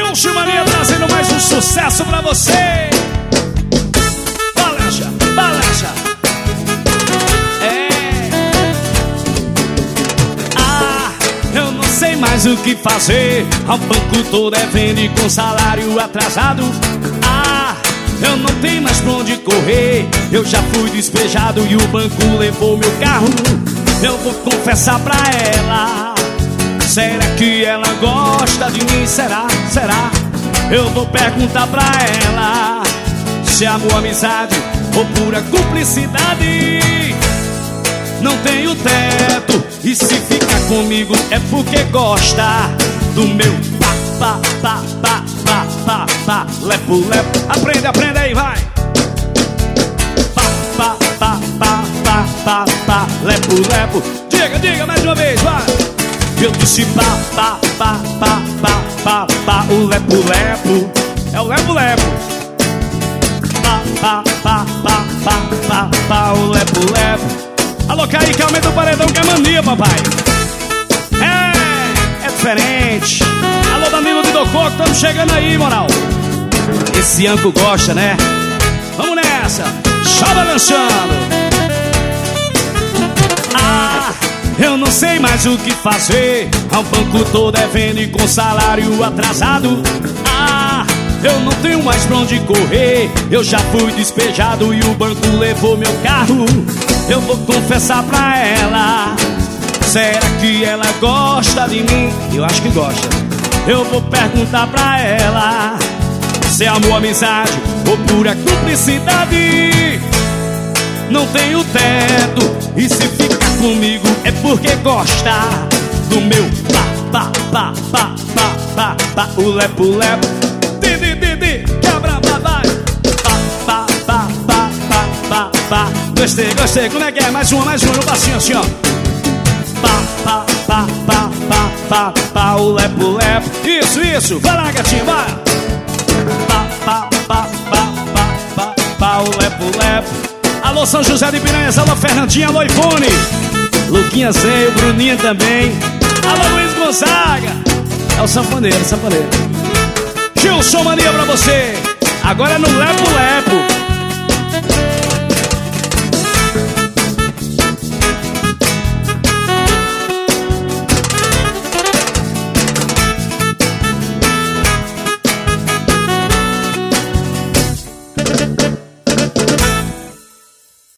Gilson Mania trazendo mais um sucesso pra você. Balança, balança. Eu não sei mais o que fazer. Ao banco tô devendo e com salário atrasado. Eu não tenho mais pra onde correr. Eu já fui despejado e o banco levou meu carro. Eu vou confessar pra ela. Será que ela gosta de mim? Será? Será? Eu vou perguntar pra ela se é amor, amizade ou pura cumplicidade. Não tenho teto e se ficar comigo é porque gosta do meu pá, pá, pá, pá, pá, pá, lepo, lepo. Aprende, aprende aí, vai. Pá, pá, pá, pá, pá, pá, pá, lepo, lepo. Diga, diga mais uma vez, vai. Eu disse pá, pá, pá, pá, pá, pá, pá, o lepo, lepo. É o lepo, lepo. Pá, pá, pá, pá, pá, pá, pá, o lepo, lepo. Alô, Kaique, aumenta o paredão que é mania, papai. É diferente. Alô, Danilo de Dococo, estamos chegando aí, moral. Esse Anco gosta, né? Vamos nessa, só balançando. Eu não sei mais o que fazer. Ao banco tô devendo e com salário atrasado. Eu não tenho mais pra onde correr. Eu já fui despejado e o banco levou meu carro. Eu vou confessar pra ela. Será que ela gosta de mim? Eu acho que gosta. Eu vou perguntar pra ela se é amor, amizade ou pura cumplicidade. Não tenho teto e se ficar comigo é porque gosta do meu pá, pá, pá, pá, pá, pá, o lepo, lepo. Quebra, babai. Pá, pá, pá, pá, pá, pá. Gostei, gostei. Como é que é? Mais uma, no passinho assim, ó. Pá, pá, pá, pá, pá, pá, pá, o lepo, lepo. Isso, isso. Vai lá, gatinho, vai. Pá, pá, pá, pá, pá, pá, pá, o lepo, lepo. Alô, São José de Piranhas. Alô, Fernandinha. Alô, Ivone. Luquinha Zeio, Bruninha também. Alô, Luiz Gonzaga. É o sanfoneiro, sanfoneiro. Gilson Mania pra você. Agora é no lepo, lepo.